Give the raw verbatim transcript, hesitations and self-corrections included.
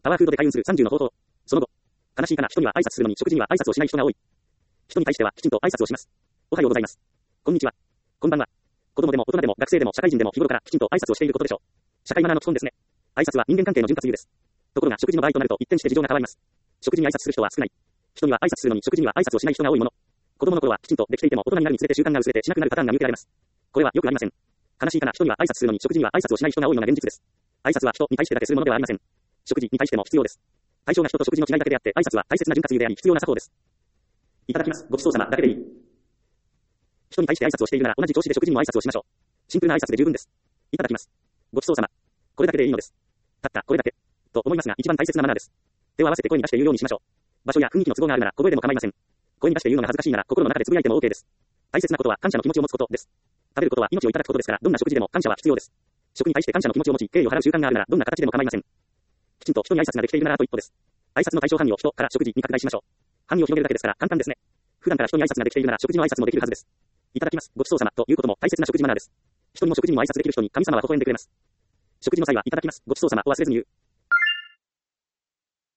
パワーフードで開運するさんじゅうの方法。その後。悲しいかな、人には挨拶するのに食事には挨拶をしない人が多い。人に対してはきちんと挨拶をします。おはようございます。こんにちは。こんばんは。子供でも大人でも学生でも社会人でも日頃からきちんと挨拶をしていることでしょう。社会マナーの基本ですね。挨拶は人間関係の潤滑油です。ところが食事の場合となると一転して事情が変わります。食事に挨拶する人は少ない。人には挨拶するのに食事には挨拶をしない人が多いもの。子供の頃はきちんとできていても大人になるにつれて習慣が薄れてしなくなるパターンが見受けられます。これはよくありません。悲しいかな、人には挨拶するのに食事には挨拶をしない人が多いのが現実です。挨拶は人に対してだけするものではありません。食事に対しても必要です。対象が人と食事の違いだけであって挨拶は大切な潤滑油であり必要な作法です。いただきます。ごちそうさまだけでいい。人に対して挨拶をしているなら同じ調子で食事にも挨拶をしましょう。シンプルな挨拶で十分です。いただきます。ごちそうさま。これだけでいいのです。たったこれだけ。と思いますが一番大切なマナーです。手を合わせて声に出して言うようにしましょう。場所や雰囲気の都合があるなら小声でも構いません。声に出して言うのが恥ずかしいなら心の中でつぶやいても OK です。大切なことは感謝の気持ちを持つことです。食べることは命をいただくことですからどんな食事でも感謝は必要です。食に対して感謝の気持ちを持ち敬意を払う習慣があるならどんな形でも構いません。きちんと人に挨拶ができているならあと一歩です。挨拶の対象範囲を人から食事に拡大しましょう。範囲を広げるだけですから簡単ですね。普段から人に挨拶ができているなら食事の挨拶もできるはずです。いただきます。ごちそうさまということも大切な食事マナーです。人にも食事にも挨拶できる人に神様は微笑んでくれます。食事の際はいただきます。ごちそうさまを忘れずに言う。